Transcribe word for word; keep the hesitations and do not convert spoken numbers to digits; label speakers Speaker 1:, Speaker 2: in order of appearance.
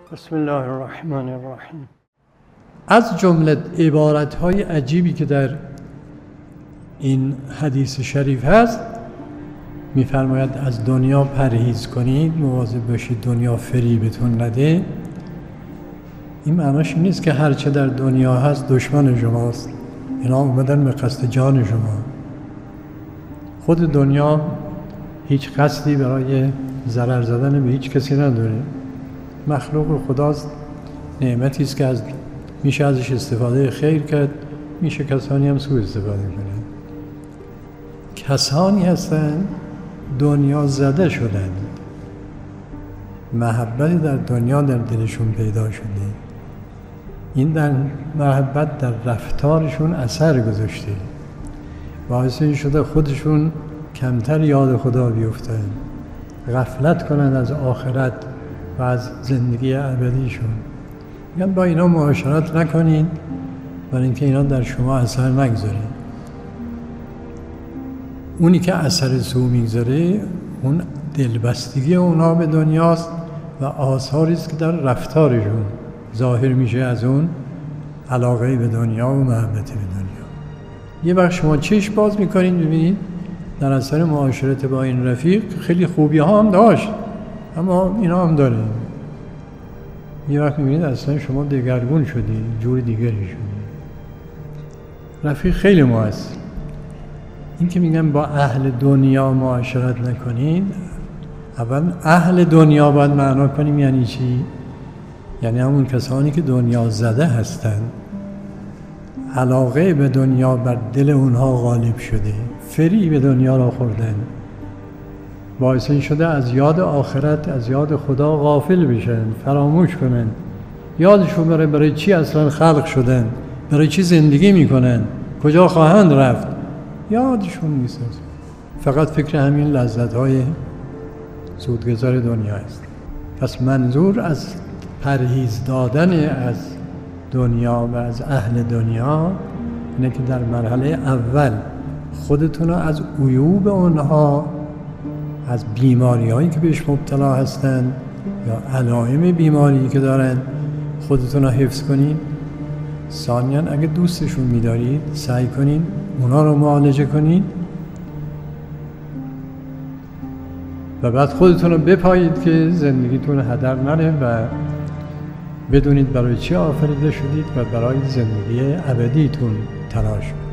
Speaker 1: بسم الله الرحمن الرحیم. از جمله عبارت‌های عجیبی که در این حدیث شریف هست، می‌فرماید از دنیا پرهیز کنید، مواظب باشید دنیا فریبتون نده. این معناش این نیست که هر چه در دنیا هست دشمن شماست. اینا اومدن به قصد جان شما. خود دنیا هیچ قصدی برای ضرر زدن به هیچ کسی نداره. مخلوق خداست، نعمتی است که از میشه ازش استفاده خیر کرد، میشه کسانی هم سوء استفاده کنند. کسانی هستند دنیا زده شدند، محبتی در دنیا در دلشون پیدا شده، این در محبت در رفتارشون اثر گذاشته، باعث این شده خودشون کمتر یاد خدا بیفتن، غفلت کنند از آخرت و از زندگی ابدیشون. میگن با اینا معاشرت نکنین، برای اینکه اینا در شما اثر نگذاره. اونی که اثر سو میگذاره اون دلبستگی اونا به دنیاست و آثاری است که در رفتارشون ظاهر میشه، از اون علاقه به دنیا و محبت به دنیا. یه وقت شما چشم باز میکنین ببینید در اثر معاشرت با این رفیق خیلی خوبی ها هم داشت، اما اینا هم داره. یه وقت میبینید اصلا شما دگرگون شدی، جور دیگری شدی. رفیق خیلی مهمه. این که میگن با اهل دنیا معاشرت نکنید، اول اهل دنیا باید معنا کنیم یعنی چی؟ یعنی همون کسانی که دنیا زده هستن، علاقه به دنیا بر دل اونها غالب شده، فریب به دنیا را خوردن، باعث این شده از یاد آخرت، از یاد خدا غافل بشن، فراموش کنن. یادشون بره برای چی اصلا خلق شدن، برای چی زندگی میکنن، کجا خواهند رفت، یادشون نیست. فقط فکر همین لذت‌های زودگذر دنیا است. پس منظور از پرهیز دادن از دنیا و از اهل دنیا اینه که در مرحله اول خودتون رو از عیوب اونها، از بیماری هایی که بهش مبتلا هستن یا علائم بیماری که دارن، خودتون رو حفظ کنین. ثانیاً اگه دوستشون می‌دارید سعی کنین اونا رو معالجه کنین و بعد خودتون رو بپایید که زندگیتون هدر نره و بدونید برای چی آفریده شدید و برای زندگی ابدیتون تلاش کنید.